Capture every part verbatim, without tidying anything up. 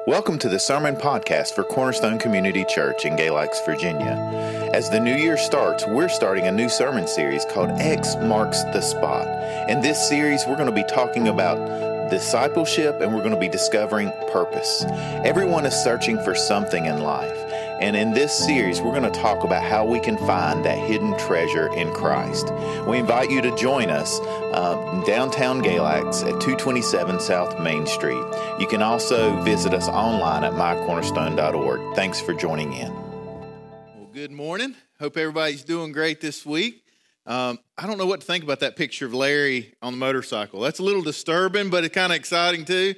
Welcome to the Sermon Podcast for Cornerstone Community Church in Galax, Virginia. As the new year starts, we're starting a new sermon series called X Marks the Spot. In this series, we're going to be talking about discipleship and we're going to be discovering purpose. Everyone is searching for something in life. And in this series, we're going to talk about how we can find that hidden treasure in Christ. We invite you to join us uh, in downtown Galax at two twenty-seven South Main Street. You can also visit us online at my cornerstone dot org. Thanks for joining in. Well, good morning. Hope everybody's doing great this week. Um, I don't know what to think about that picture of Larry on the motorcycle. That's a little disturbing, but it's kind of exciting too.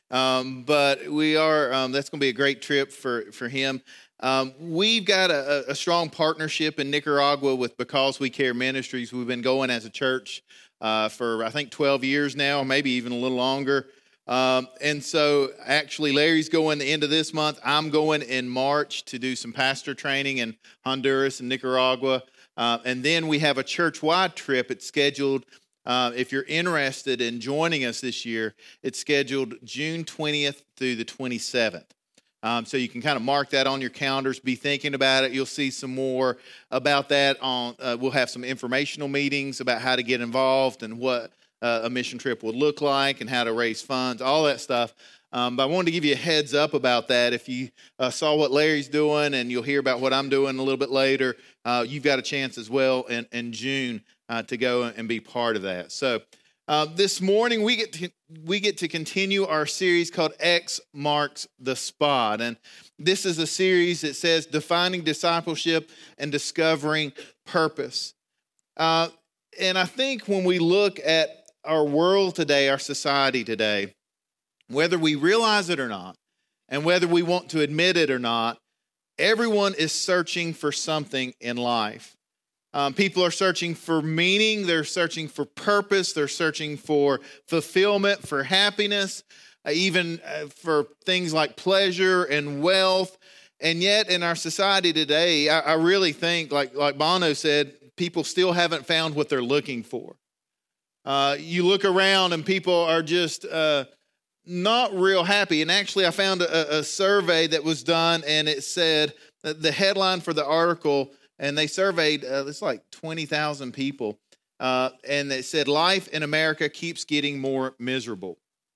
Um, but we are, um, that's going to be a great trip for, for him. Um, we've got a, a strong partnership in Nicaragua with Because We Care Ministries. We've been going as a church uh, for, I think, twelve years now, maybe even a little longer. Um, and so actually Larry's going the end of this month. I'm going in March to do some pastor training in Honduras and Nicaragua. Uh, and then we have a church-wide trip. It's scheduled, uh, if you're interested in joining us this year, it's scheduled June twentieth through the twenty-seventh. Um, so you can kind of mark that on your calendars, be thinking about it. You'll see some more about that on, uh, we'll have some informational meetings about how to get involved and what uh, a mission trip would look like and how to raise funds, all that stuff. Um, but I wanted to give you a heads up about that. If you uh, saw what Larry's doing, and you'll hear about what I'm doing a little bit later, uh, you've got a chance as well in, in June uh, to go and be part of that. So uh, this morning we get to we get to continue our series called X Marks the Spot, and this is a series that says defining discipleship and discovering purpose. Uh, and I think when we look at our world today, our society today, whether we realize it or not, and whether we want to admit it or not, everyone is searching for something in life. Um, people are searching for meaning. They're searching for purpose. They're searching for fulfillment, for happiness, uh, even uh, for things like pleasure and wealth. And yet in our society today, I, I really think, like, like Bono said, people still haven't found what they're looking for. Uh, you look around and people are just uh, not real happy. And actually, I found a, a survey that was done, and it said that the headline for the article, and they surveyed, uh, it's like twenty thousand people, uh, and they said, life in America keeps getting more miserable.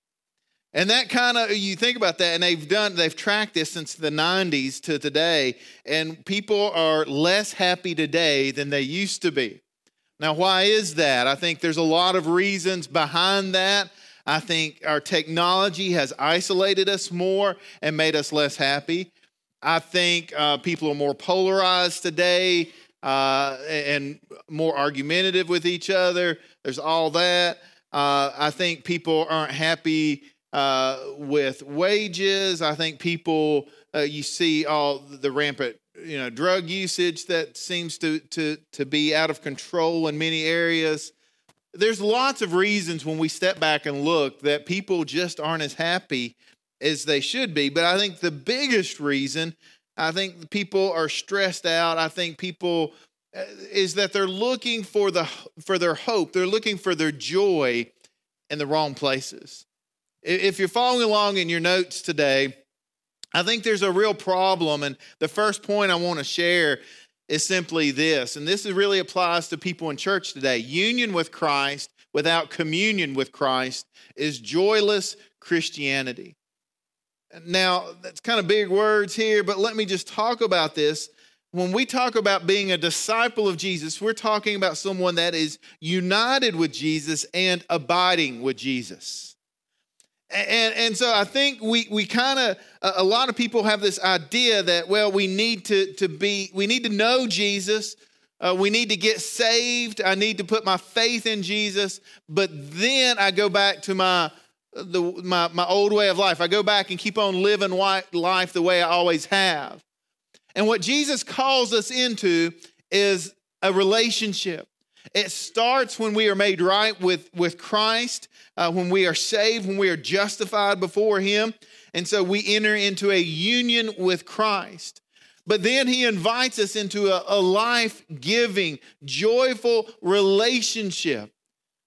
And that kind of, you think about that, and they've done, they've tracked this since the nineties to today, and people are less happy today than they used to be. Now, why is that? I think there's a lot of reasons behind that. I think our technology has isolated us more and made us less happy. I think uh, people are more polarized today uh, and more argumentative with each other. There's all that. Uh, I think people aren't happy uh, with wages. I think people, uh, you see all the rampant, you know, drug usage that seems to, to, to be out of control in many areas. There's lots of reasons when we step back and look that people just aren't as happy as they should be. But I think the biggest reason, I think people are stressed out. I think people uh, is that they're looking for the for their hope. They're looking for their joy in the wrong places. If you're following along in your notes today, I think there's a real problem. And the first point I want to share is simply this, and this really applies to people in church today. Union with Christ without communion with Christ is joyless Christianity. Now, that's kind of big words here, but let me just talk about this. When we talk about being a disciple of Jesus, we're talking about someone that is united with Jesus and abiding with Jesus. And, and so I think we we kind of, a lot of people have this idea that, well, we need to, to be, we need to know Jesus. Uh, we need to get saved. I need to put my faith in Jesus. But then I go back to my The, my, my old way of life. I go back and keep on living life the way I always have. And what Jesus calls us into is a relationship. It starts when we are made right with, with Christ, uh, when we are saved, when we are justified before Him. And so we enter into a union with Christ. But then He invites us into a, a life-giving, joyful relationship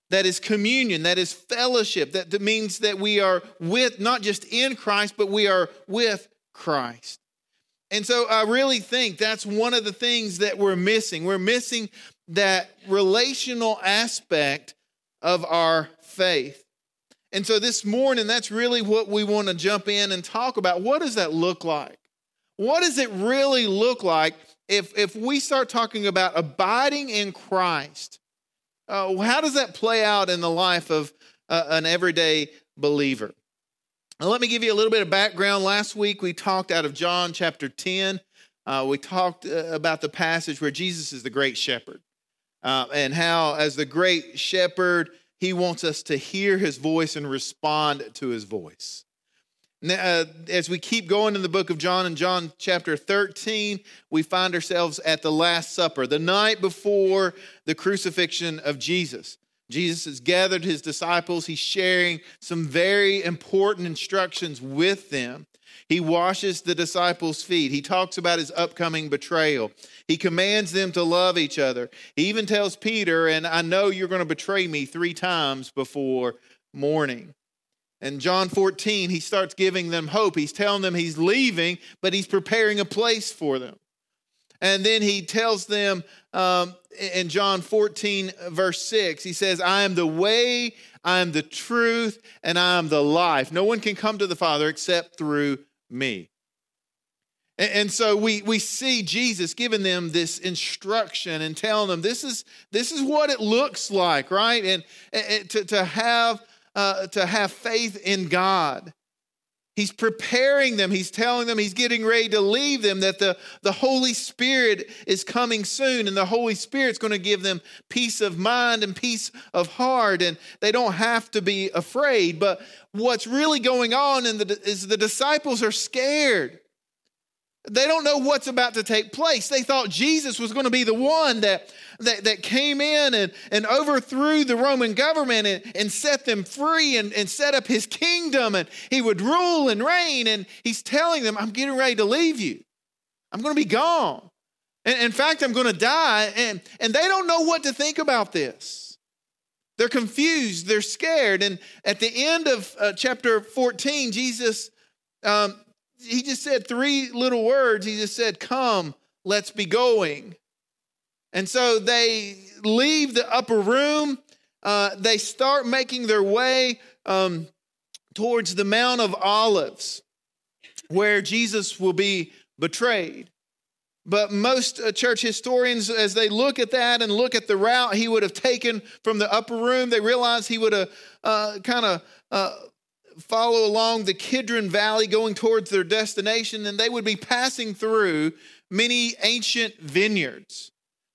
That is communion, that is fellowship. That, that means that we are with, not just in Christ, but we are with Christ. And so I really think that's one of the things that we're missing. We're missing that relational aspect of our faith. And so this morning, that's really what we want to jump in and talk about. What does that look like? What does it really look like if, if we start talking about abiding in Christ? Uh, how does that play out in the life of uh, an everyday believer? Now, let me give you a little bit of background. Last week, we talked out of John chapter ten. Uh, we talked uh, about the passage where Jesus is the great shepherd uh, and how, as the great shepherd, he wants us to hear his voice and respond to his voice. Now, uh, as we keep going in the book of John, in John chapter thirteen, we find ourselves at the Last Supper, the night before the crucifixion of Jesus. Jesus has gathered his disciples. He's sharing some very important instructions with them. He washes the disciples' feet. He talks about his upcoming betrayal. He commands them to love each other. He even tells Peter, and I know you're going to betray me three times before morning. In John fourteen, he starts giving them hope. He's telling them he's leaving, but he's preparing a place for them. And then he tells them um, in John fourteen, verse six, he says, I am the way, I am the truth, and I am the life. No one can come to the Father except through me. And, and so we, we see Jesus giving them this instruction and telling them this is, this is what it looks like, right? And, and to, to, have, uh, to have faith in God. He's preparing them. He's telling them he's getting ready to leave them, that the, the Holy Spirit is coming soon, and the Holy Spirit's going to give them peace of mind and peace of heart, and they don't have to be afraid. But what's really going on in the, is the disciples are scared. They don't know what's about to take place. They thought Jesus was going to be the one that, that, that came in and, and overthrew the Roman government and, and set them free and, and set up his kingdom, and he would rule and reign. And he's telling them, I'm getting ready to leave you. I'm going to be gone. And in fact, I'm going to die. And, and they don't know what to think about this. They're confused. They're scared. And at the end of uh, chapter fourteen, Jesus... Um, He just said three little words. He just said, come, let's be going. And so they leave the upper room. Uh, they start making their way um, towards the Mount of Olives, where Jesus will be betrayed. But most uh, church historians, as they look at that and look at the route he would have taken from the upper room, they realize he would have uh, kind of... Uh, follow along the Kidron Valley going towards their destination, and they would be passing through many ancient vineyards.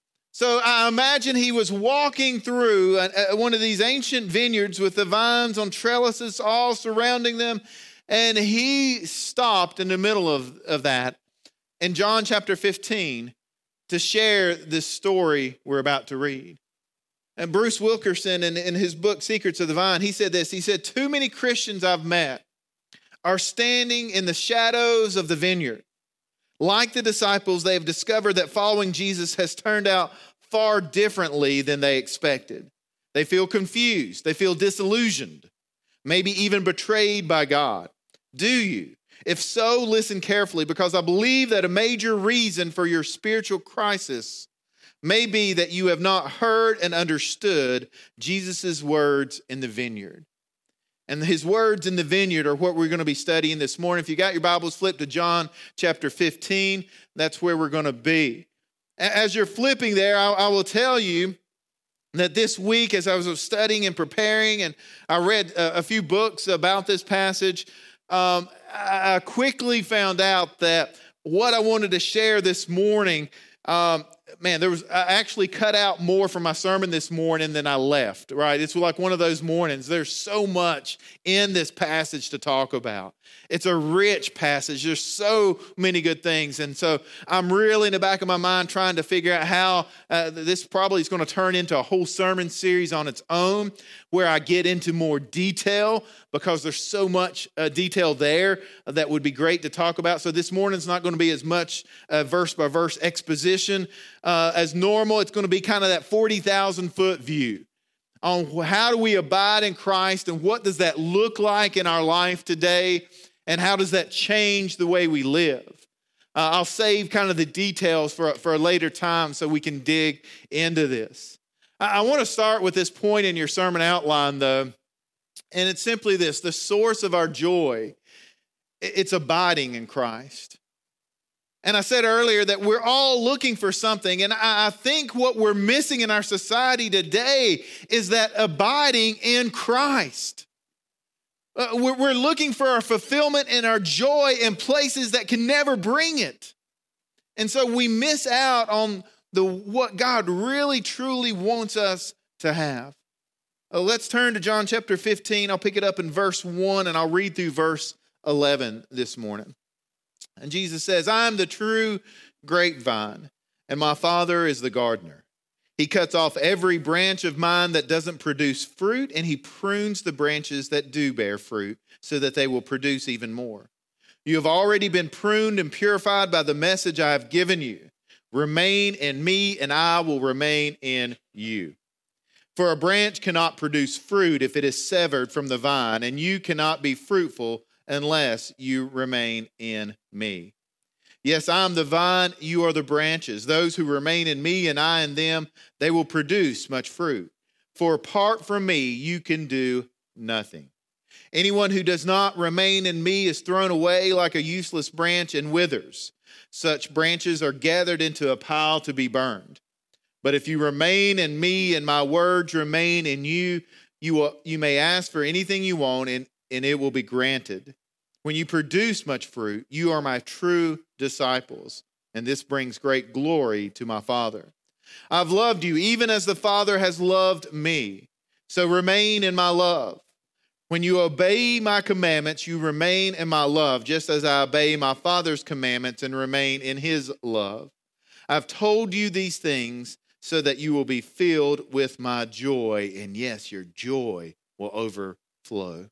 So I imagine he was walking through one of these ancient vineyards with the vines on trellises all surrounding them, and he stopped in the middle of, of that in John chapter fifteen to share this story we're about to read. And Bruce Wilkerson, in, in his book, Secrets of the Vine, he said this. He said, too many Christians I've met are standing in the shadows of the vineyard. Like the disciples, they have discovered that following Jesus has turned out far differently than they expected. They feel confused. They feel disillusioned, maybe even betrayed by God. Do you? If so, listen carefully, because I believe that a major reason for your spiritual crisis may be that you have not heard and understood Jesus' words in the vineyard. And his words in the vineyard are what we're going to be studying this morning. If you got your Bibles, flip to John chapter fifteen. That's where we're going to be. As you're flipping there, I, I will tell you that this week, as I was studying and preparing, and I read a, a few books about this passage, um, I quickly found out that what I wanted to share this morning, um, man, there was I actually cut out more from my sermon this morning than I left, right? It's like one of those mornings. There's so much in this passage to talk about. It's a rich passage. There's so many good things. And so I'm really in the back of my mind trying to figure out how uh, this probably is going to turn into a whole sermon series on its own, where I get into more detail, because there's so much uh, detail there that would be great to talk about. So this morning's not going to be as much uh, verse by verse exposition uh, as normal. It's going to be kind of that forty thousand foot view on how do we abide in Christ and what does that look like in our life today and how does that change the way we live. Uh, I'll save kind of the details for, for a later time so we can dig into this. I, I want to start with this point in your sermon outline, though, and it's simply this: the source of our joy, it's abiding in Christ. And I said earlier that we're all looking for something, and I think what we're missing in our society today is that abiding in Christ. Uh, we're, we're looking for our fulfillment and our joy in places that can never bring it. And so we miss out on the what God really, truly wants us to have. Uh, let's turn to John chapter fifteen. I'll pick it up in verse one, and I'll read through verse eleven this morning. And Jesus says, I am the true grapevine, and my Father is the gardener. He cuts off every branch of mine that doesn't produce fruit, and he prunes the branches that do bear fruit so that they will produce even more. You have already been pruned and purified by the message I have given you. Remain in me, and I will remain in you. For a branch cannot produce fruit if it is severed from the vine, and you cannot be fruitful unless you remain in me. Yes, I am the vine, you are the branches. Those who remain in me and I in them, they will produce much fruit. For apart from me, you can do nothing. Anyone who does not remain in me is thrown away like a useless branch and withers. Such branches are gathered into a pile to be burned. But if you remain in me and my words remain in you, you, will, you may ask for anything you want and, and it will be granted. When you produce much fruit, you are my true disciples, and this brings great glory to my Father. I've loved you even as the Father has loved me, so remain in my love. When you obey my commandments, you remain in my love, just as I obey my Father's commandments and remain in his love. I've told you these things so that you will be filled with my joy, and yes, your joy will overflow.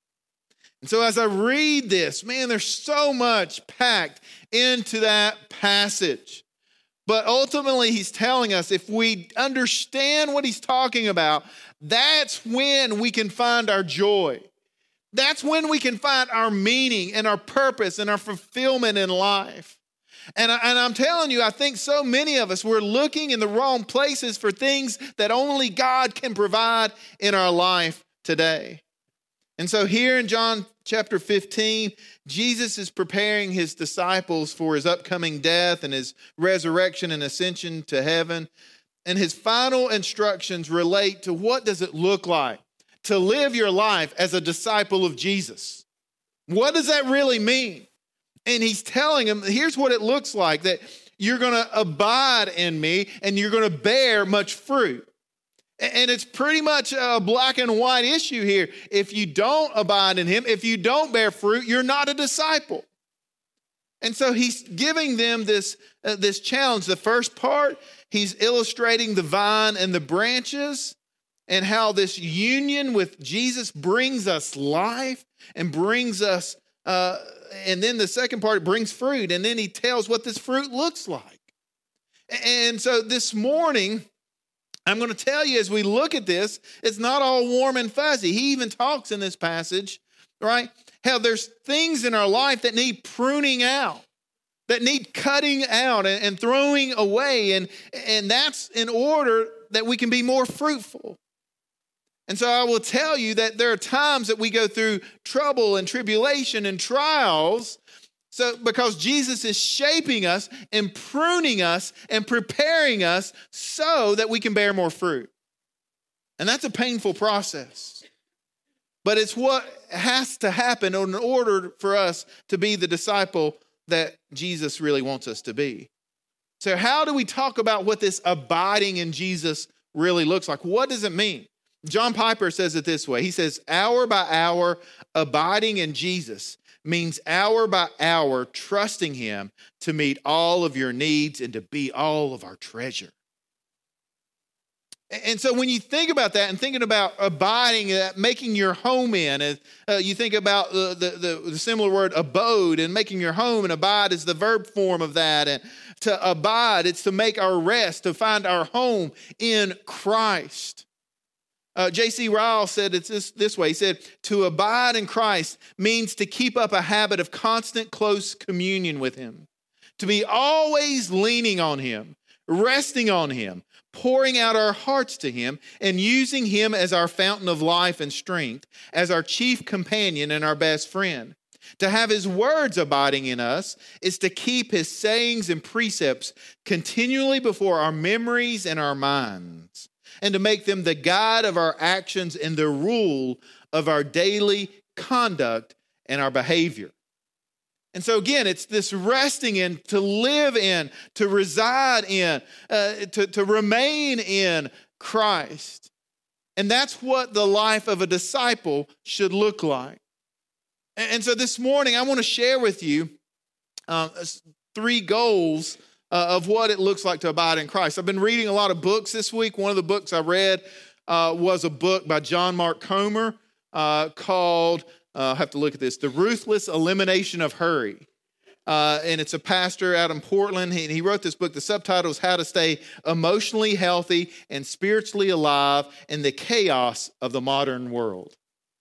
And so as I read this, man, there's so much packed into that passage. But ultimately, he's telling us if we understand what he's talking about, that's when we can find our joy. That's when we can find our meaning and our purpose and our fulfillment in life. And, I, and I'm telling you, I think so many of us, we're looking in the wrong places for things that only God can provide in our life today. And so here in John chapter fifteen, Jesus is preparing his disciples for his upcoming death and his resurrection and ascension to heaven. And his final instructions relate to what does it look like to live your life as a disciple of Jesus? What does that really mean? And he's telling them, here's what it looks like, that you're going to abide in me and you're going to bear much fruit. And it's pretty much a black and white issue here. If you don't abide in him, if you don't bear fruit, you're not a disciple. And so he's giving them this, uh, this challenge. The first part, he's illustrating the vine and the branches and how this union with Jesus brings us life and brings us, uh, and then the second part brings fruit. And then he tells what this fruit looks like. And so this morning, I'm going to tell you as we look at this, it's not all warm and fuzzy. He even talks in this passage, right? How there's things in our life that need pruning out, that need cutting out and, and throwing away. And, and that's in order that we can be more fruitful. And so I will tell you that there are times that we go through trouble and tribulation and trials. So because Jesus is shaping us and pruning us and preparing us so that we can bear more fruit. And that's a painful process. But it's what has to happen in order for us to be the disciple that Jesus really wants us to be. So how do we talk about what this abiding in Jesus really looks like? What does it mean? John Piper says it this way. He says, hour by hour, abiding in Jesus means hour by hour trusting him to meet all of your needs and to be all of our treasure. And so when you think about that and thinking about abiding, uh, making your home in, uh, you think about uh, the, the, the similar word abode and making your home, and abide is the verb form of that. And to abide, it's to make our rest, to find our home in Christ. Uh, J C Ryle said it's this, this way. He said, to abide in Christ means to keep up a habit of constant close communion with him, to be always leaning on him, resting on him, pouring out our hearts to him, and using him as our fountain of life and strength, as our chief companion and our best friend. To have his words abiding in us is to keep his sayings and precepts continually before our memories and our minds, and to make them the guide of our actions and the rule of our daily conduct and our behavior. And so again, it's this resting in, to live in, to reside in, uh, to, to remain in Christ. And that's what the life of a disciple should look like. And so this morning, I want to share with you uh, three goals uh, of what it looks like to abide in Christ. I've been reading a lot of books this week. One of the books I read uh, was a book by John Mark Comer uh, called, uh, I have to look at this, The Ruthless Elimination of Hurry. Uh, and it's a pastor out in Portland. He, he wrote this book. The subtitle is How to Stay Emotionally Healthy and Spiritually Alive in the Chaos of the Modern World.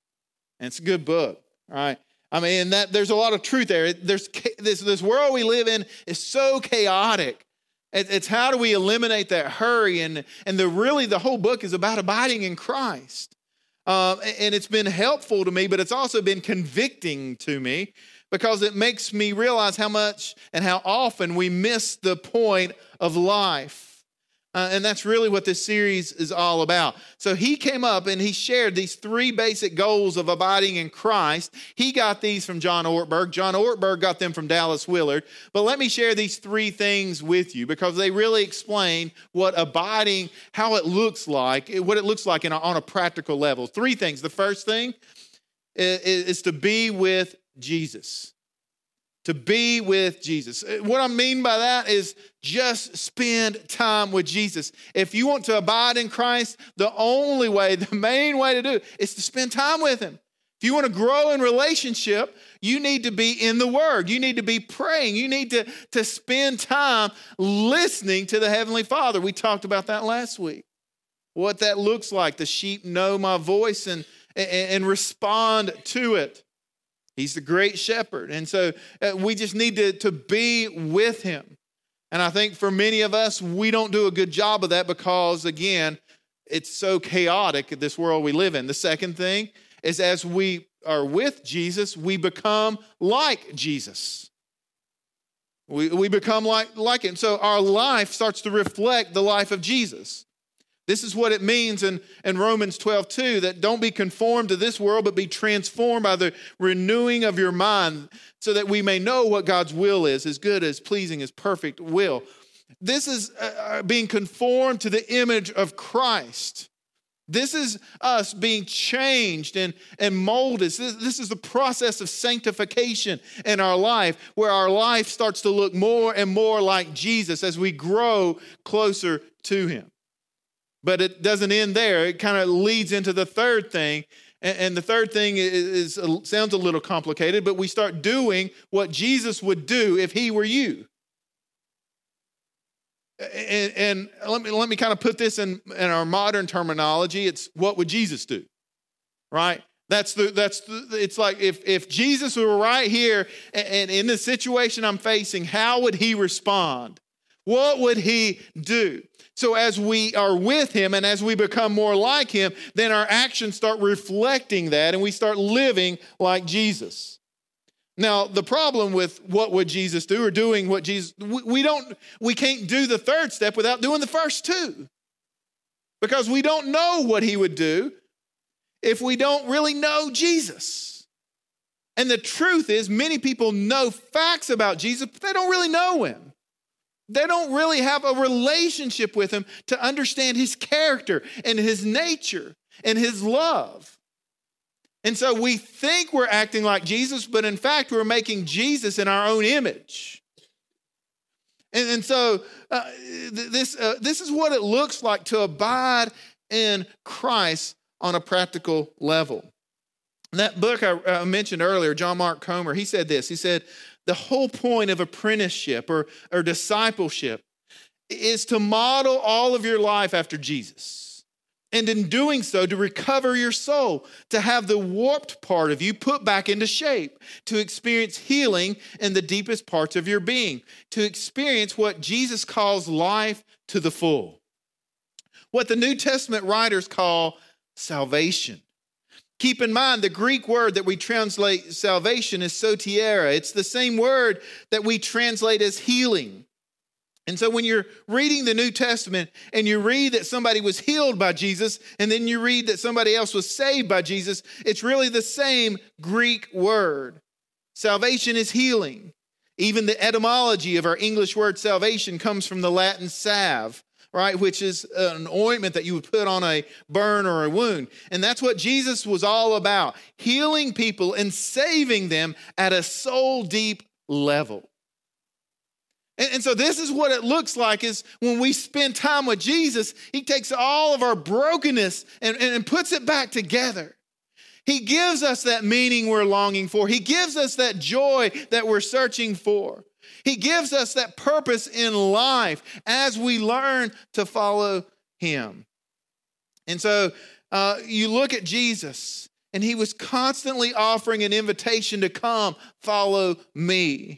And it's a good book. All right. I mean, that there's a lot of truth there. There's this, this world we live in is so chaotic. It, it's how do we eliminate that hurry? And, and the really the whole book is about abiding in Christ. Uh, and it's been helpful to me, but it's also been convicting to me because it makes me realize how much and how often we miss the point of life. Uh, and that's really what this series is all about. So he came up and he shared these three basic goals of abiding in Christ. He got these from John Ortberg. John Ortberg got them from Dallas Willard. But let me share these three things with you because they really explain what abiding, how it looks like, what it looks like in a, on a practical level. Three things. The first thing is, is to be with Jesus. To be with Jesus. What I mean by that is just spend time with Jesus. If you want to abide in Christ, the only way, the main way to do it is to spend time with him. If you want to grow in relationship, you need to be in the Word. You need to be praying. You need to, to spend time listening to the Heavenly Father. We talked about that last week. What that looks like. The sheep know my voice and, and, and respond to it. He's the great shepherd. And so uh, we just need to, to be with him. And I think for many of us, we don't do a good job of that because, again, it's so chaotic in this world we live in. The second thing is as we are with Jesus, we become like Jesus. We, we become like, like him. So our life starts to reflect the life of Jesus. This is what it means in, in Romans twelve two, that don't be conformed to this world, but be transformed by the renewing of your mind so that we may know what God's will is, as good, as pleasing, as perfect will. This is uh, being conformed to the image of Christ. This is us being changed and, and molded. This, this is the process of sanctification in our life, where our life starts to look more and more like Jesus as we grow closer to him. But it doesn't end there. It kind of leads into the third thing. And the third thing is, is sounds a little complicated, but we start doing what Jesus would do if he were you. And, and let me let me kind of put this in, in our modern terminology. It's what would Jesus do, right? That's the that's the, it's like if if Jesus were right here and, and in the situation I'm facing, how would he respond? What would he do? So as we are with him and as we become more like him, then our actions start reflecting that and we start living like Jesus. Now, the problem with what would Jesus do or doing what Jesus, we don't, we can't do the third step without doing the first two. Because we don't know what he would do if we don't really know Jesus. And the truth is, many people know facts about Jesus, but they don't really know him. They don't really have a relationship with him to understand his character and his nature and his love. And so we think we're acting like Jesus, but in fact, we're making Jesus in our own image. And, and so uh, this, uh, this is what it looks like to abide in Christ on a practical level. In that book I uh, mentioned earlier, John Mark Comer, he said this. He said, the whole point of apprenticeship or, or discipleship is to model all of your life after Jesus. And in doing so, to recover your soul, to have the warped part of you put back into shape, to experience healing in the deepest parts of your being, to experience what Jesus calls life to the full. What the New Testament writers call salvation. Keep in mind, the Greek word that we translate salvation is soteriera. It's the same word that we translate as healing. And so when you're reading the New Testament and you read that somebody was healed by Jesus, and then you read that somebody else was saved by Jesus, it's really the same Greek word. Salvation is healing. Even the etymology of our English word salvation comes from the Latin salve, right, which is an ointment that you would put on a burn or a wound. And that's what Jesus was all about, healing people and saving them at a soul-deep level. And, and so this is what it looks like is when we spend time with Jesus, he takes all of our brokenness and, and, and puts it back together. He gives us that meaning we're longing for. He gives us that joy that we're searching for. He gives us that purpose in life as we learn to follow him. And so uh, you look at Jesus, and he was constantly offering an invitation to come follow me.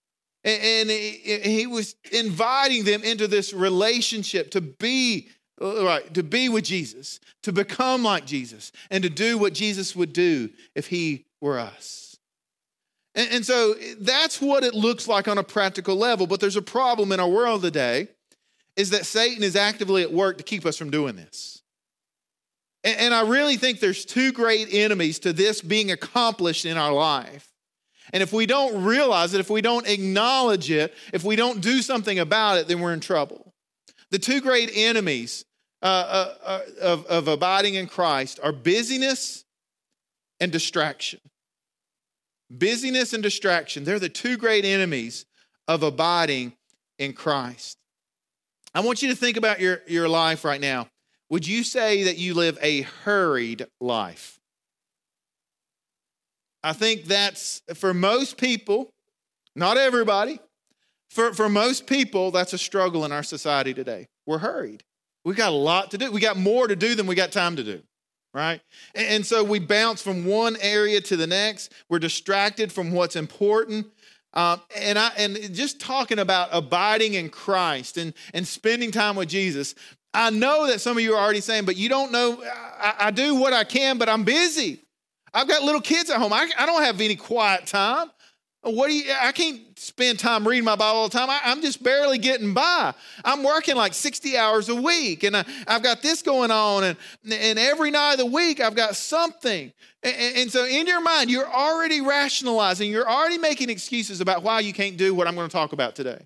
And he was inviting them into this relationship to be, right, to be with Jesus, to become like Jesus, and to do what Jesus would do if he were us. And, and so that's what it looks like on a practical level. But there's a problem in our world today, is that Satan is actively at work to keep us from doing this. And, and I really think there's two great enemies to this being accomplished in our life. And if we don't realize it, if we don't acknowledge it, if we don't do something about it, then we're in trouble. The two great enemies uh, uh, of, of abiding in Christ are busyness and distraction. Busyness and distraction, they're the two great enemies of abiding in Christ. I want you to think about your, your life right now. Would you say that you live a hurried life? I think that's, for most people, not everybody, for, for most people, that's a struggle in our society today. We're hurried. We got a lot to do. We got more to do than we got time to do, right? And, and so we bounce from one area to the next. We're distracted from what's important. Um, and I and just talking about abiding in Christ and, and spending time with Jesus, I know that some of you are already saying, but you don't know, I, I do what I can, but I'm busy. I've got little kids at home. I, I don't have any quiet time. What do you, I can't spend time reading my Bible all the time. I, I'm just barely getting by. I'm working like sixty hours a week, and I, I've got this going on, and, and every night of the week I've got something. And, and so in your mind, you're already rationalizing. You're already making excuses about why you can't do what I'm going to talk about today.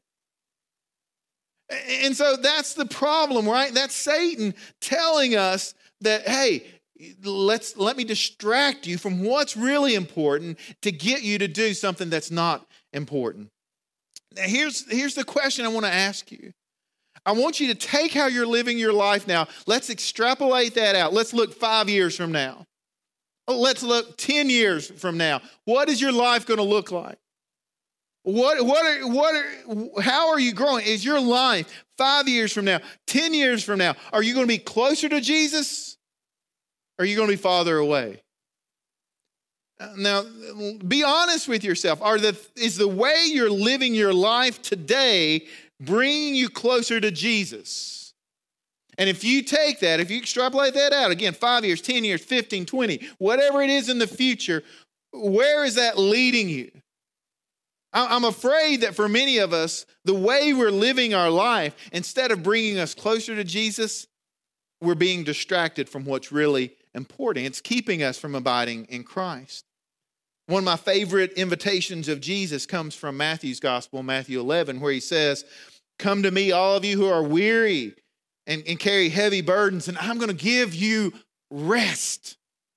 And so that's the problem, right? That's Satan telling us that, hey, Let's let me distract you from what's really important to get you to do something that's not important. Now, here's, here's the question I want to ask you. I want you to take how you're living your life now. Let's extrapolate that out. Let's look five years from now. Let's look ten years from now. What is your life going to look like? What, what, are, what are, how are you growing? Is your life five years from now, ten years from now, are you going to be closer to Jesus? Or are you going to be farther away? Now, be honest with yourself. Are the, is the way you're living your life today bringing you closer to Jesus? And if you take that, if you extrapolate that out, again, five years, ten years, fifteen, twenty, whatever it is in the future, where is that leading you? I'm afraid that for many of us, the way we're living our life, instead of bringing us closer to Jesus, we're being distracted from what's really important. It's keeping us from abiding in Christ. One of my favorite invitations of Jesus comes from Matthew's gospel, Matthew eleven, where he says, "Come to me, all of you who are weary and, and carry heavy burdens, and I'm going to give you rest."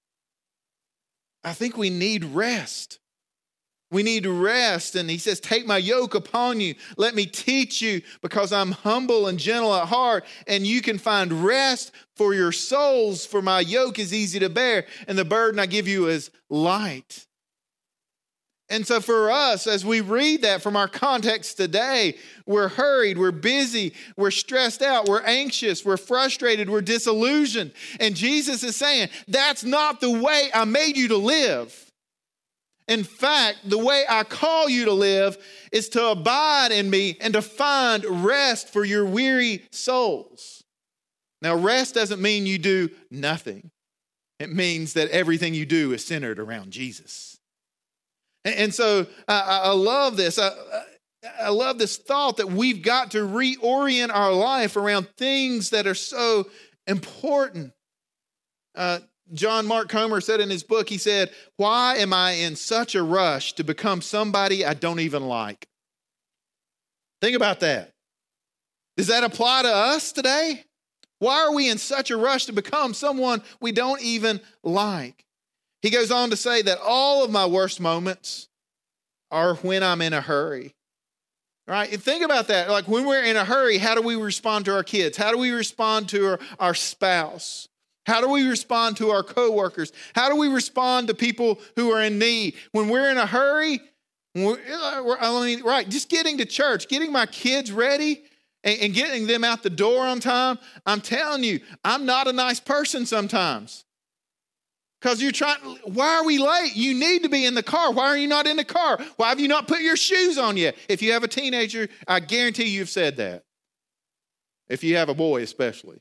I think we need rest. We need rest. And he says, "Take my yoke upon you. Let me teach you, because I'm humble and gentle at heart, and you can find rest for your souls, for my yoke is easy to bear, and the burden I give you is light." And so for us, as we read that from our context today, we're hurried, we're busy, we're stressed out, we're anxious, we're frustrated, we're disillusioned. And Jesus is saying, that's not the way I made you to live. In fact, the way I call you to live is to abide in me and to find rest for your weary souls. Now, rest doesn't mean you do nothing. It means that everything you do is centered around Jesus. And so I, I love this. I, I love this thought that we've got to reorient our life around things that are so important. Uh, John Mark Comer said in his book, he said, "Why am I in such a rush to become somebody I don't even like?" Think about that. Does that apply to us today? Why are we in such a rush to become someone we don't even like? He goes on to say that all of my worst moments are when I'm in a hurry. Right? And think about that. Like when we're in a hurry, how do we respond to our kids? How do we respond to our, our spouse? How do we respond to our coworkers? How do we respond to people who are in need? When we're in a hurry, we're, I mean, right, just getting to church, getting my kids ready and, and getting them out the door on time. I'm telling you, I'm not a nice person sometimes. Because you're trying, why are we late? You need to be in the car. Why are you not in the car? Why have you not put your shoes on yet? If you have a teenager, I guarantee you've said that. If you have a boy especially.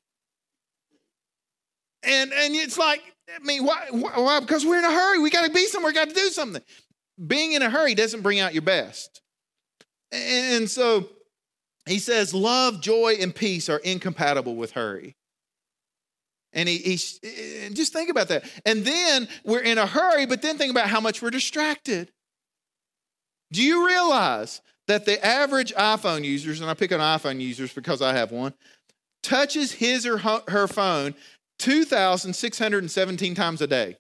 And and it's like, I mean, why? why? Because we're in a hurry. We got to be somewhere, got to do something. Being in a hurry doesn't bring out your best. And, and so he says, love, joy, and peace are incompatible with hurry. And he, he just think about that. And then we're in a hurry, but then think about how much we're distracted. Do you realize that the average iPhone users, and I pick on iPhone users because I have one, touches his or her phone two thousand six hundred seventeen times a day?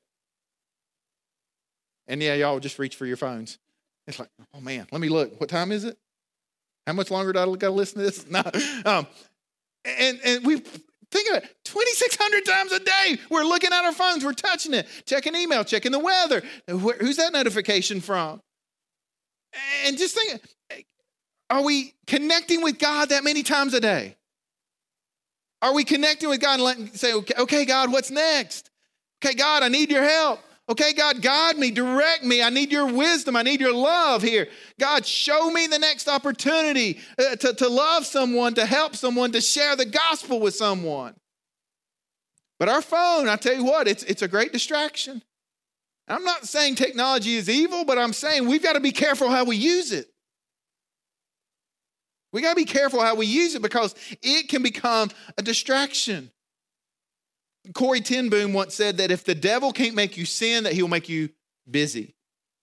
And yeah, y'all just reach for your phones. It's like, oh man, let me look. What time is it? How much longer do I got to listen to this? No. Um, and, and we... Think of it, twenty-six hundred times a day, we're looking at our phones, we're touching it, checking email, checking the weather. Who's that notification from? And just think, are we connecting with God that many times a day? Are we connecting with God and letting, say, okay, okay, God, what's next? Okay, God, I need your help. Okay, God, guide me, direct me. I need your wisdom. I need your love here. God, show me the next opportunity uh, to, to love someone, to help someone, to share the gospel with someone. But our phone, I tell you what, it's, it's a great distraction. I'm not saying technology is evil, but I'm saying we've got to be careful how we use it. We got to be careful how we use it because it can become a distraction. Corrie ten Boom once said that if the devil can't make you sin, that he'll make you busy.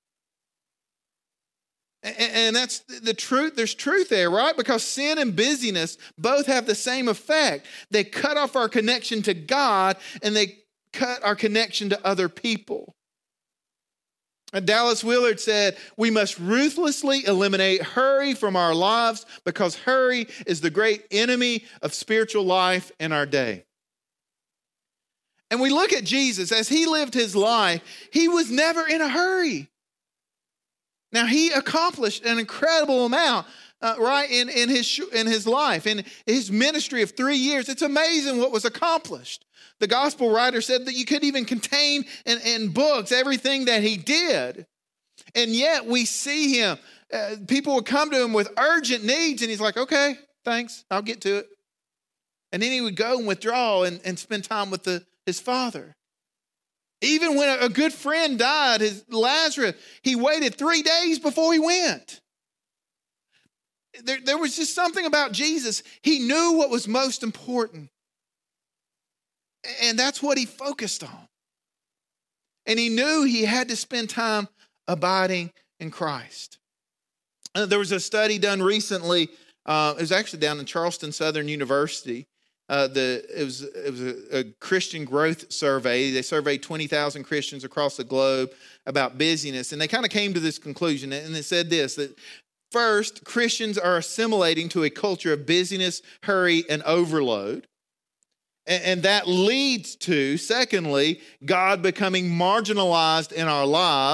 And, and that's the truth. There's truth there, right? Because sin and busyness both have the same effect. They cut off our connection to God and they cut our connection to other people. And Dallas Willard said, we must ruthlessly eliminate hurry from our lives because hurry is the great enemy of spiritual life in our day. And we look at Jesus, as he lived his life, he was never in a hurry. Now, he accomplished an incredible amount, uh, right, in, in, his, in his life, in his ministry of three years. It's amazing what was accomplished. The gospel writer said that you could even contain in, in books everything that he did. And yet we see him. Uh, people would come to him with urgent needs, and he's like, okay, thanks, I'll get to it. And then he would go and withdraw and, and spend time with the his father. Even when a good friend died, his Lazarus, he waited three days before he went. There, there was just something about Jesus. He knew what was most important. And that's what he focused on. And he knew he had to spend time abiding in Christ. Uh, there was a study done recently. Uh, it was actually down in Charleston Southern University. Uh, the it was it was a, a Christian growth survey. They surveyed twenty thousand Christians across the globe about busyness, and they kind of came to this conclusion. And it said this: that first, Christians are assimilating to a culture of busyness, hurry, and overload, and, and that leads to, secondly, God becoming marginalized in our lives,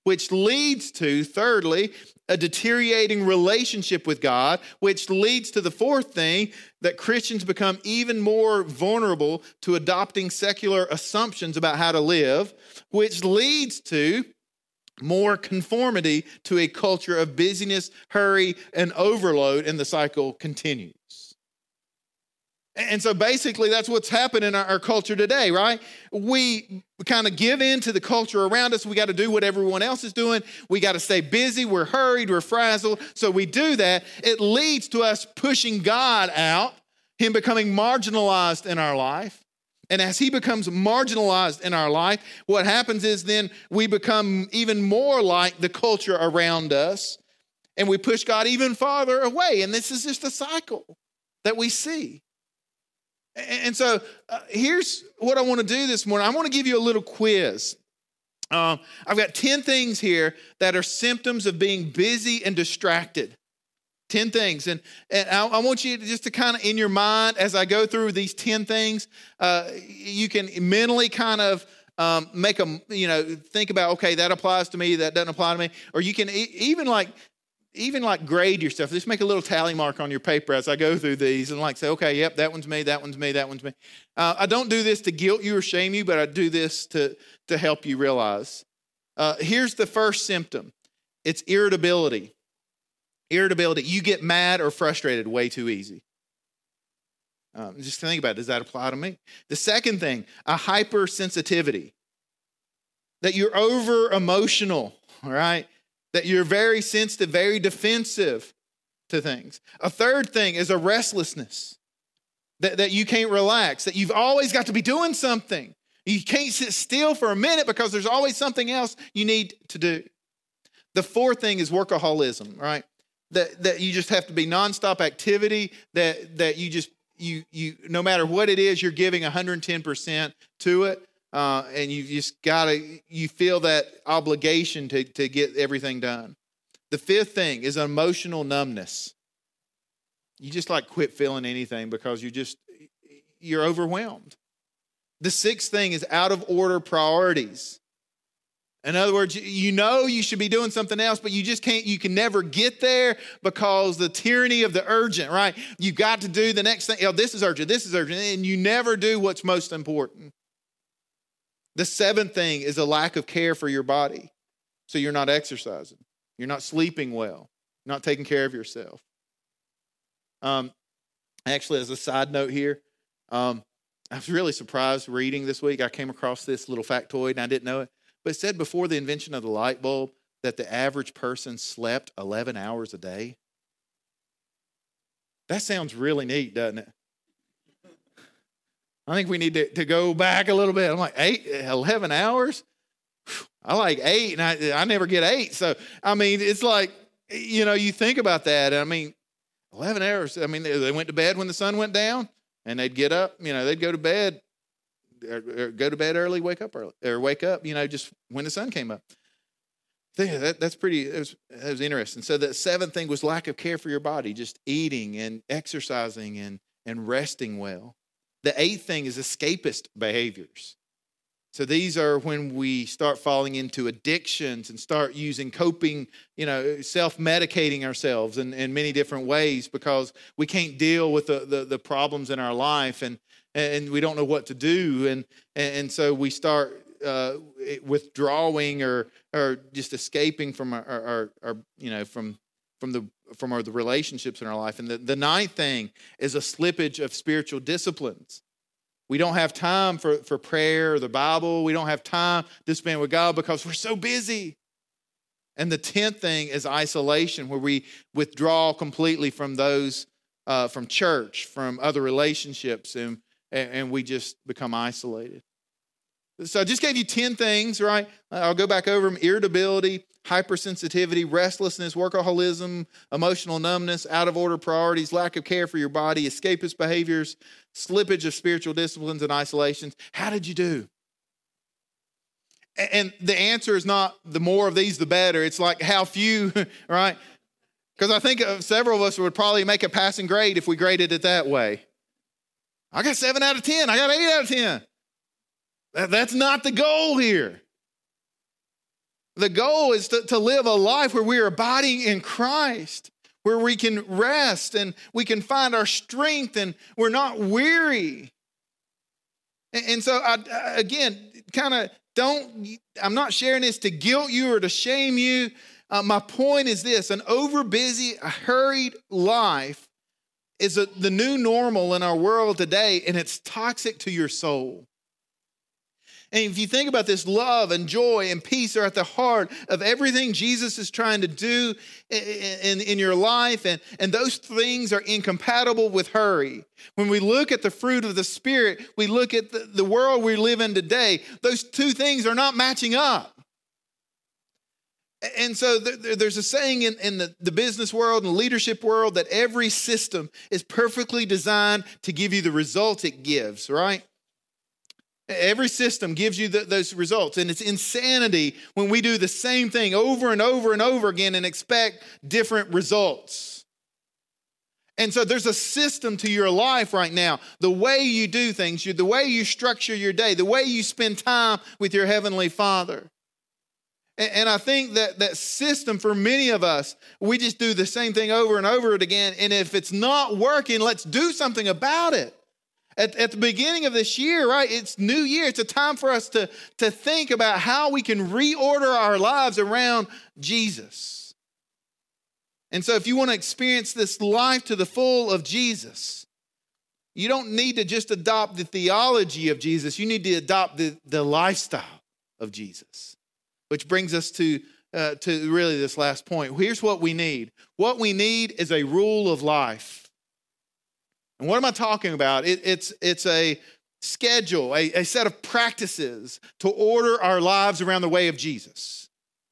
which leads to, thirdly, a deteriorating relationship with God, which leads to the fourth thing, that Christians become even more vulnerable to adopting secular assumptions about how to live, which leads to more conformity to a culture of busyness, hurry, and overload, and the cycle continues. And so basically that's what's happened in our, our culture today, right? We kind of give in to the culture around us. We got to do what everyone else is doing. We got to stay busy. We're hurried. We're frazzled. So we do that. It leads to us pushing God out, him becoming marginalized in our life. And as he becomes marginalized in our life, what happens is then we become even more like the culture around us, and we push God even farther away. And this is just a cycle that we see. And so uh, here's what I want to do this morning. I want to give you a little quiz. Um, I've got ten things here that are symptoms of being busy and distracted. ten things. And, and I, I want you to just to kind of in your mind, as I go through these ten things, uh, you can mentally kind of um, make them, you know, think about, okay, that applies to me, that doesn't apply to me. Or you can e- even like, Even like grade yourself. Just make a little tally mark on your paper as I go through these and like say, okay, yep, that one's me, that one's me, that one's me. Uh, I don't do this to guilt you or shame you, but I do this to, to help you realize. Uh, here's the first symptom. It's irritability. Irritability. You get mad or frustrated way too easy. Um, just think about it. Does that apply to me? The second thing, a hypersensitivity. That you're over emotional, all right? That you're very sensitive, very defensive to things. A third thing is a restlessness, that, that you can't relax, that you've always got to be doing something. You can't sit still for a minute because there's always something else you need to do. The fourth thing is workaholism, right? That, that you just have to be nonstop activity, that, that you just, you, you, no matter what it is, you're giving one hundred ten percent to it. Uh, and you just gotta, you feel that obligation to, to get everything done. The fifth thing is emotional numbness. You just like quit feeling anything because you just, you're overwhelmed. The sixth thing is out of order priorities. In other words, you know you should be doing something else, but you just can't, you can never get there because the tyranny of the urgent, right? You've got to do the next thing. Oh, this is urgent, this is urgent, and you never do what's most important. The seventh thing is a lack of care for your body. So you're not exercising. You're not sleeping well. You're not taking care of yourself. Um, actually, as a side note here, um, I was really surprised reading this week. I came across this little factoid and I didn't know it. But it said before the invention of the light bulb that the average person slept eleven hours a day. That sounds really neat, doesn't it? I think we need to, to go back a little bit. I'm like, eight, eleven hours? I like eight, and I, I never get eight. So, I mean, it's like, you know, you think about that. I mean, eleven hours. I mean, they, they went to bed when the sun went down, and they'd get up, you know, they'd go to bed, or, or go to bed early, wake up early, or wake up, you know, just when the sun came up. Yeah, that, that's pretty, it was, that was interesting. So the seventh thing was lack of care for your body, just eating and exercising and, and resting well. The eighth thing is escapist behaviors. So these are when we start falling into addictions and start using coping, you know, self-medicating ourselves in, in many different ways because we can't deal with the, the, the problems in our life and, and we don't know what to do. And, and so we start uh, withdrawing or, or just escaping from our, our, our you know, from, from the from our, the relationships in our life. And the, the ninth thing is a slippage of spiritual disciplines. We don't have time for, for prayer or the Bible. We don't have time to spend with God because we're so busy. And the tenth thing is isolation, where we withdraw completely from those, uh, from church, from other relationships, and, and we just become isolated. So I just gave you ten things, right? I'll go back over them. Irritability, hypersensitivity, restlessness, workaholism, emotional numbness, out of order priorities, lack of care for your body, escapist behaviors, slippage of spiritual disciplines and isolations. How did you do? And the answer is not the more of these, the better. It's like how few, right? Because I think several of us would probably make a passing grade if we graded it that way. I got seven out of ten. I got eight out of ten. That's not the goal here. The goal is to, to live a life where we are abiding in Christ, where we can rest and we can find our strength and we're not weary. And, and so, I, again, kind of don't, I'm not sharing this to guilt you or to shame you. Uh, my point is this: an overbusy, hurried life is a, the new normal in our world today, and it's toxic to your soul. And if you think about this, love and joy and peace are at the heart of everything Jesus is trying to do in, in, in your life. And, and those things are incompatible with hurry. When we look at the fruit of the Spirit, we look at the, the world we live in today, those two things are not matching up. And so there's a saying in, in the, the business world and the leadership world that every system is perfectly designed to give you the results it gives, right? Every system gives you the, those results. And it's insanity when we do the same thing over and over and over again and expect different results. And so there's a system to your life right now. The way you do things, the way you structure your day, the way you spend time with your Heavenly Father. And I think that that system for many of us, we just do the same thing over and over again. And if it's not working, let's do something about it. At, at the beginning of this year, right, it's New Year. It's a time for us to, to think about how we can reorder our lives around Jesus. And so if you want to experience this life to the full of Jesus, you don't need to just adopt the theology of Jesus. You need to adopt the, the lifestyle of Jesus. Which brings us to, uh, to really this last point. Here's what we need. What we need is a rule of life. And what am I talking about? It, it's, it's a schedule, a, a set of practices to order our lives around the way of Jesus.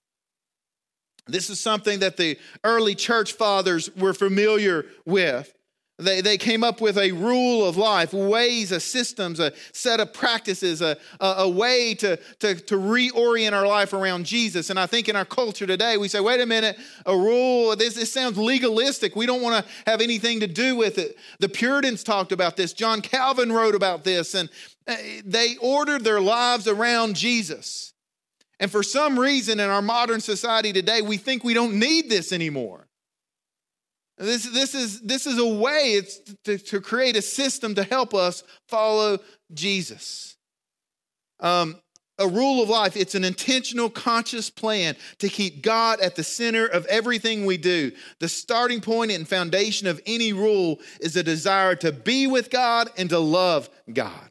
This is something that the early church fathers were familiar with. They, they came up with a rule of life, ways, a systems, a set of practices, a, a, a way to, to, to reorient our life around Jesus. And I think in our culture today, we say, wait a minute, a rule, this, this sounds legalistic. We don't want to have anything to do with it. The Puritans talked about this. John Calvin wrote about this. And they ordered their lives around Jesus. And for some reason in our modern society today, we think we don't need this anymore. This, this, is, this is a way it's to, to create a system to help us follow Jesus. Um, a rule of life, it's an intentional, conscious plan to keep God at the center of everything we do. The starting point and foundation of any rule is a desire to be with God and to love God.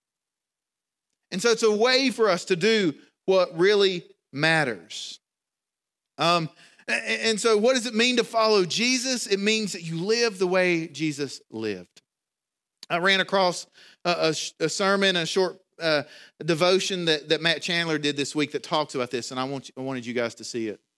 And so it's a way for us to do what really matters. Um And so what does it mean to follow Jesus? It means that you live the way Jesus lived. I ran across a, a, a sermon, a short uh, devotion that, that Matt Chandler did this week that talks about this, and I, want, I wanted you guys to see it.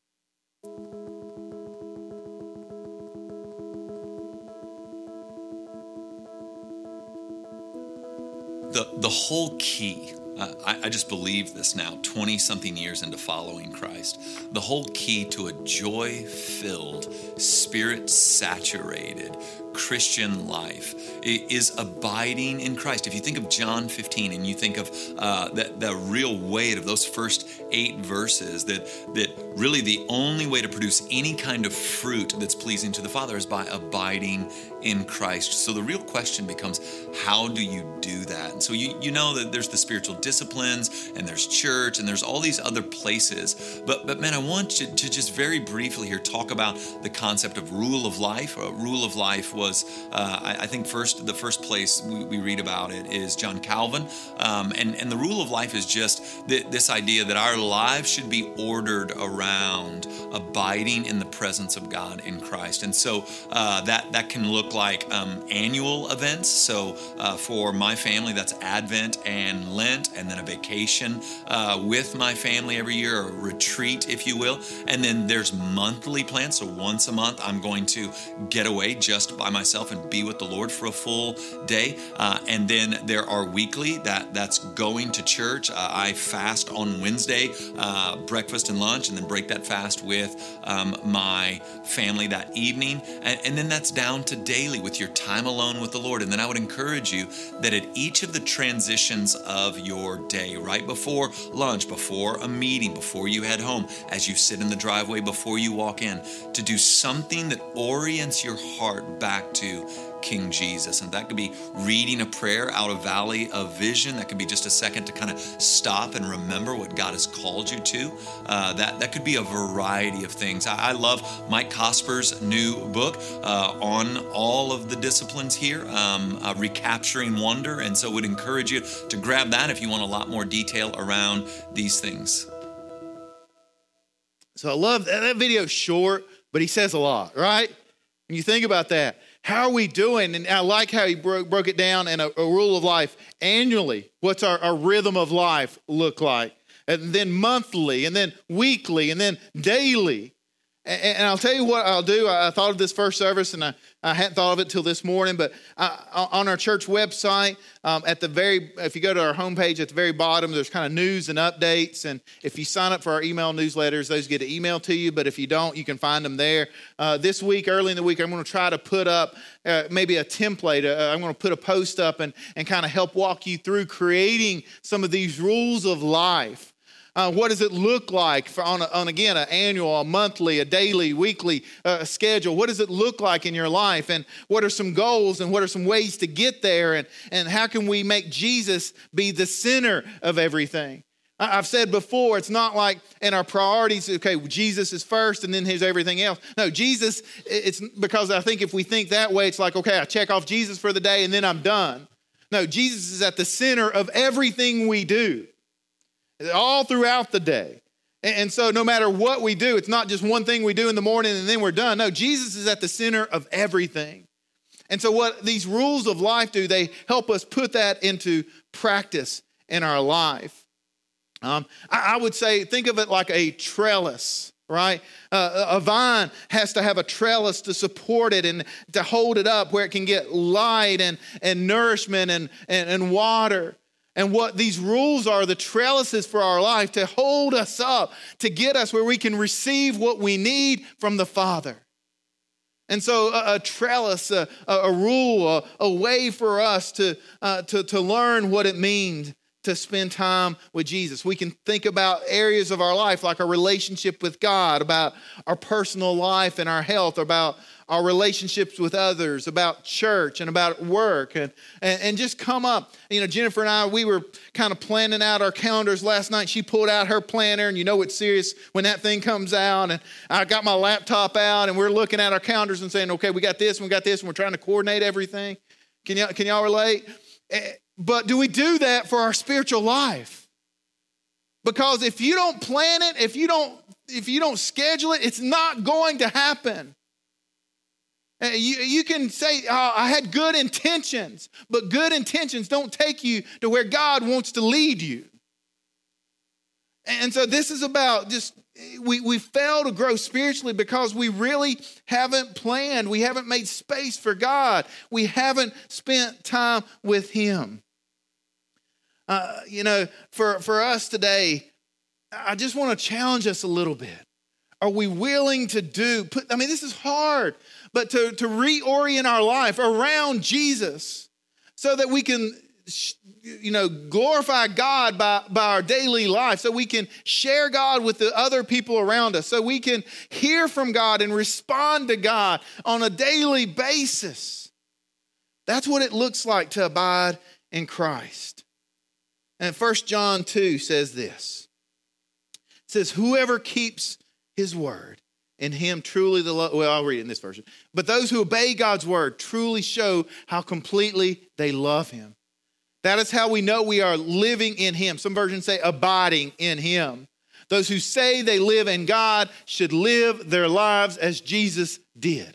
The, the whole key, uh, I, I just believe this now, twenty-something years into following Christ, the whole key to a joy-filled, spirit-saturated Christian life is abiding in Christ. If you think of John fifteen and you think of uh, that the real weight of those first eight verses, that that really the only way to produce any kind of fruit that's pleasing to the Father is by abiding in Christ. So the real question becomes, how do you do that? And so you you know that there's the spiritual disciplines and there's church and there's all these other places. But but man, I want you to just very briefly here talk about the concept of rule of life. A rule of life was, uh, I, I think first the first place we, we read about it is John Calvin. Um, and, and the rule of life is just th- this idea that our lives should be ordered around abiding in the presence of God in Christ. And so uh, that, that can look like um, annual events. So uh, for my family, that's Advent and Lent, and then a vacation uh, with my family every year, a retreat, if you will. And then there's monthly plans. So once a month, I'm going to get away just by myself and be with the Lord for a full day. Uh, and then there are weekly, that that's going to church. Uh, I fast on Wednesday, uh, breakfast and lunch, and then break that fast with with um, my family that evening. And, and then that's down to daily with your time alone with the Lord. And then I would encourage you that at each of the transitions of your day, right before lunch, before a meeting, before you head home, as you sit in the driveway, before you walk in, to do something that orients your heart back to King Jesus. And that could be reading a prayer out of Valley of Vision. That could be just a second to kind of stop and remember what God has called you to. Uh, that, that could be a variety of things. I, I love Mike Cosper's new book uh, on all of the disciplines here, um, uh, Recapturing Wonder. And so would encourage you to grab that if you want a lot more detail around these things. So I love that, that video's short, but he says a lot, right? When you think about that, how are we doing? And I like how he broke, broke it down in a, a rule of life annually. What's our, our rhythm of life look like? And then monthly, and then weekly, and then daily. And, and I'll tell you what I'll do. I, I thought of this first service, and I, I hadn't thought of it till this morning. But I, on our church website, um, at the very, if you go to our homepage at the very bottom, there's kind of news and updates. And if you sign up for our email newsletters, those get emailed to you. But if you don't, you can find them there. Uh, this week, early in the week, I'm going to try to put up uh, maybe a template. Uh, I'm going to put a post up and, and kind of help walk you through creating some of these rules of life. Uh, what does it look like for on, a, on, again, an annual, a monthly, a daily, weekly uh, schedule? What does it look like in your life? And what are some goals and what are some ways to get there? And, and how can we make Jesus be the center of everything? I, I've said before, it's not like in our priorities, okay, Jesus is first and then here's everything else. No, Jesus, it's because I think if we think that way, it's like, okay, I check off Jesus for the day and then I'm done. No, Jesus is at the center of everything we do. All throughout the day. And so no matter what we do, it's not just one thing we do in the morning and then we're done. No, Jesus is at the center of everything. And so what these rules of life do, they help us put that into practice in our life. Um, I, I would say, think of it like a trellis, right? Uh, a vine has to have a trellis to support it and to hold it up where it can get light and, and nourishment and, and, and water. And what these rules are, the trellises for our life to hold us up, to get us where we can receive what we need from the Father. And so a, a trellis, a, a rule, a, a way for us to, uh, to, to learn what it means to spend time with Jesus. We can think about areas of our life like our relationship with God, about our personal life and our health, about our relationships with others, about church and about work, and, and, and just come up. You know, Jennifer and I, we were kind of planning out our calendars last night. She pulled out her planner, and you know it's serious when that thing comes out. And I got my laptop out, and we're looking at our calendars and saying, okay, we got this, and we got this, and we're trying to coordinate everything. Can y'all, can y'all relate? But do we do that for our spiritual life? Because if you don't plan it, if you don't, if you don't schedule it, it's not going to happen. You, you can say, oh, I had good intentions, but good intentions don't take you to where God wants to lead you. And so this is about just, we, we fail to grow spiritually because we really haven't planned. We haven't made space for God. We haven't spent time with Him. Uh, you know, for, for us today, I just want to challenge us a little bit. Are we willing to do, put, I mean, this is hard, but to, to reorient our life around Jesus so that we can, you know, glorify God by, by our daily life, so we can share God with the other people around us, so we can hear from God and respond to God on a daily basis. That's what it looks like to abide in Christ. And First John two says this. It says, whoever keeps His word, in Him truly the love, well, I'll read it in this version. But those who obey God's word truly show how completely they love Him. That is how we know we are living in Him. Some versions say abiding in Him. Those who say they live in God should live their lives as Jesus did.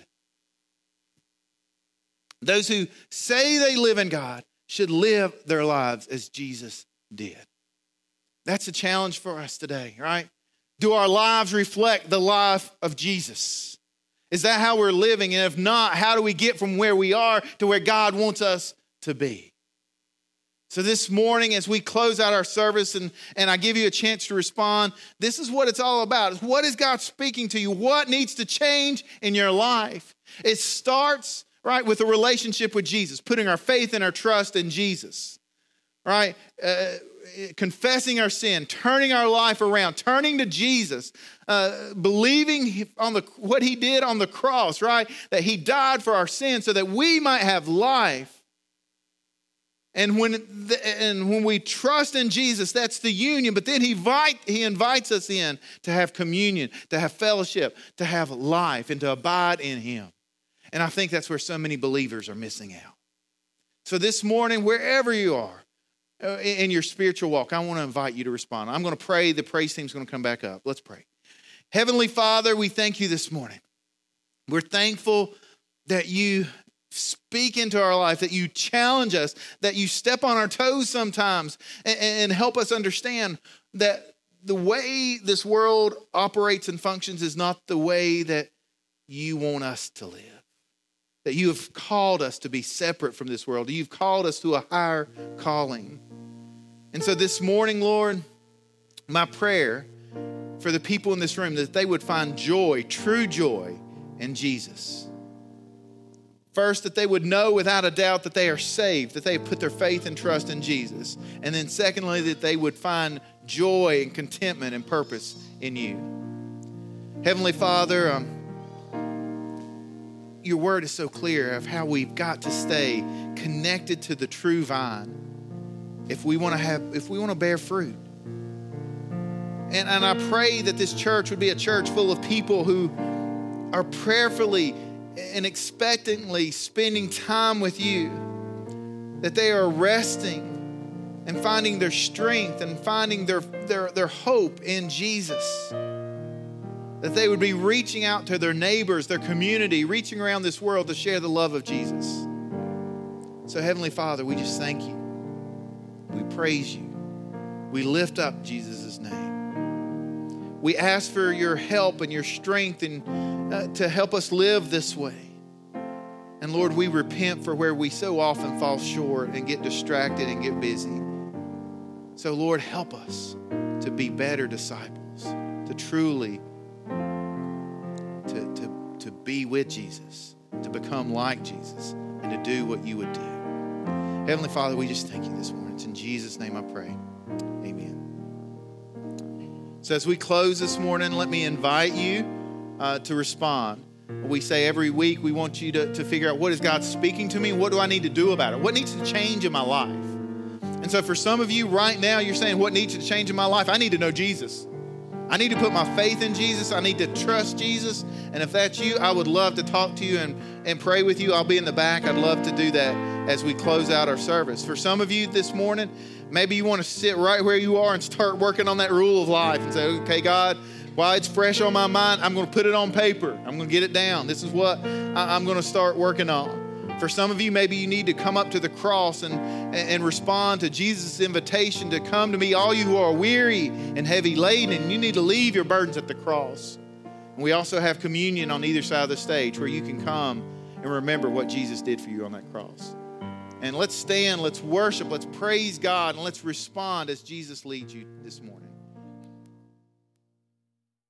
Those who say they live in God should live their lives as Jesus did. That's a challenge for us today, right? Do our lives reflect the life of Jesus? Is that how we're living? And if not, how do we get from where we are to where God wants us to be? So this morning, as we close out our service and, and I give you a chance to respond, this is what it's all about. What is God speaking to you? What needs to change in your life? It starts, right, with a relationship with Jesus, putting our faith and our trust in Jesus, right? Uh, confessing our sin, turning our life around, turning to Jesus, uh, believing on the what he did on the cross, right? That he died for our sins so that we might have life. And when the, and when we trust in Jesus, that's the union. But then he invite he invites us in to have communion, to have fellowship, to have life, and to abide in him. And I think that's where so many believers are missing out. So this morning, wherever you are uh, in your spiritual walk, I want to invite you to respond. I'm going to pray. The praise team's going to come back up. Let's pray. Heavenly Father, we thank you this morning. We're thankful that you speak into our life, that you challenge us, that you step on our toes sometimes and, and help us understand that the way this world operates and functions is not the way that you want us to live. That you have called us to be separate from this world. You've called us to a higher calling. And so this morning, Lord, my prayer for the people in this room, that they would find joy, true joy in Jesus. First, that they would know without a doubt that they are saved, that they have put their faith and trust in Jesus. And then secondly, that they would find joy and contentment and purpose in you. Heavenly Father, um, your word is so clear of how we've got to stay connected to the true vine if we want to have, if we want to bear fruit. And, and I pray that this church would be a church full of people who are prayerfully and expectantly spending time with you, that they are resting and finding their strength and finding their, their, their hope in Jesus, that they would be reaching out to their neighbors, their community, reaching around this world to share the love of Jesus. So Heavenly Father, we just thank you. We praise you. We lift up Jesus' name. We ask for your help and your strength and Uh, to help us live this way. And Lord, we repent for where we so often fall short and get distracted and get busy. So Lord, help us to be better disciples, to truly to, to, to be with Jesus, to become like Jesus, and to do what you would do. Heavenly Father, we just thank you this morning. It's in Jesus' name I pray. Amen. So as we close this morning, let me invite you Uh, to respond. We say every week we want you to, to figure out, what is God speaking to me? What do I need to do about it? What needs to change in my life? And so for some of you right now, you're saying, what needs to change in my life? I need to know Jesus. I need to put my faith in Jesus. I need to trust Jesus. And if that's you, I would love to talk to you and, and pray with you. I'll be in the back. I'd love to do that as we close out our service. For some of you this morning, maybe you want to sit right where you are and start working on that rule of life and say, okay, God, while it's fresh on my mind, I'm going to put it on paper. I'm going to get it down. This is what I'm going to start working on. For some of you, maybe you need to come up to the cross and, and respond to Jesus' invitation to come to me, all you who are weary and heavy laden, and you need to leave your burdens at the cross. And we also have communion on either side of the stage where you can come and remember what Jesus did for you on that cross. And let's stand, let's worship, let's praise God, and let's respond as Jesus leads you this morning.